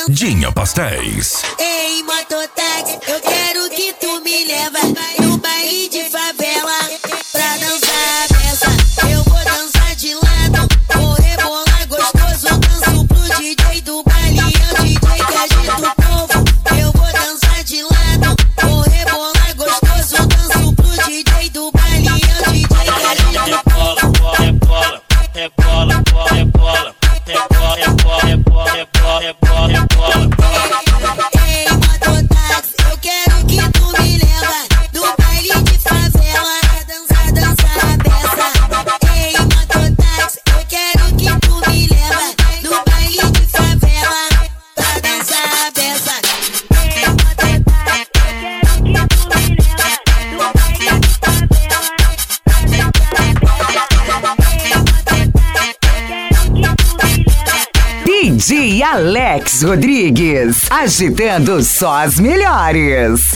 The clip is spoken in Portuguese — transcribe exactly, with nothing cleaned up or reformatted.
Dinha Pastéis. Ei, mototáxi, eu quero que tu me leva no baile de favela pra dançar a peça. Eu vou dançar de lado, vou rebolar gostoso. Danço pro D J do baile, é o D J que agita o povo. Eu vou dançar de lado, vou rebolar gostoso. Danço pro D J do baile, é o D J que agita o povo. Rebola, rebola, rebola, rebola, rebola, rebola, rebola, rebola, rebola, rebola. Ei, mototáxi, eu quero que tu me leva no baile de favela pra dançar, dançar a peça. Ei, mototáxi, eu quero que tu me leva no baile de favela pra dançar a peça. Ei, mototáxi, eu quero que tu me leva no baile de favela pra dançar a peça. Ei, mototáxi, eu quero que tu me leva. D J Alex Rodrigues, agitando só as melhores.